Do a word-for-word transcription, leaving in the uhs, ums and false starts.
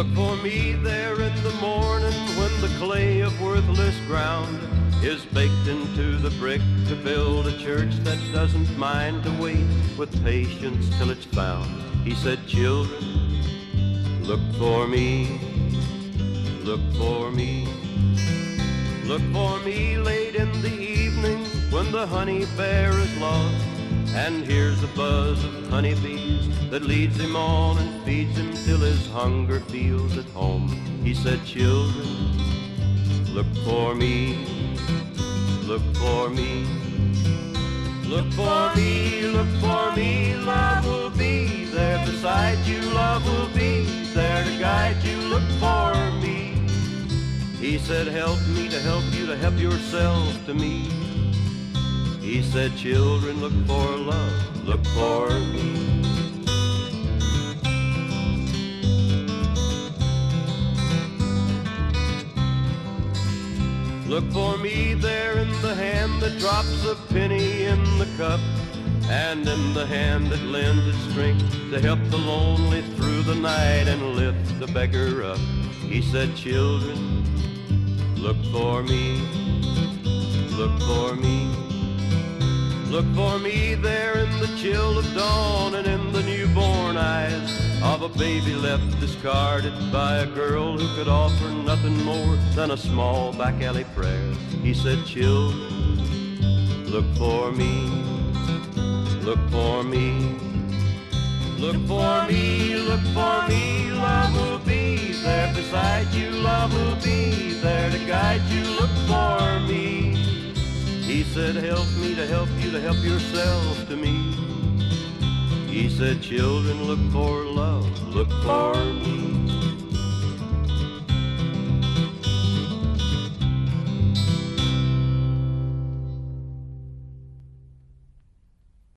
Look for me there in the morning when the clay of worthless ground is baked into the brick to build a church that doesn't mind to wait with patience till it's found. He said, children, look for me, look for me. Look for me late in the evening when the honey bear is lost and hears a buzz of honeybees that leads him on and feeds him till his hunger feels at home. He said, children, look for me, look for me. Look for me, look for me, love will be there beside you, love will be there to guide you, look for me. He said, help me to help you to help yourself to me. He said, children, look for love, look for me. Look for me there in the hand that drops a penny in the cup, and in the hand that lends its strength to help the lonely through the night and lift the beggar up. He said, children, look for me, look for me. Look for me there in the chill of dawn and in the newborn eyes of a baby left discarded by a girl who could offer nothing more than a small back alley prayer. He said, children, look for me, look for me. Look for me, look for me, love will be there beside you, love will be there to guide you, look for me. He said, help me to help you to help yourself to me. He said, children, look for love, look for me.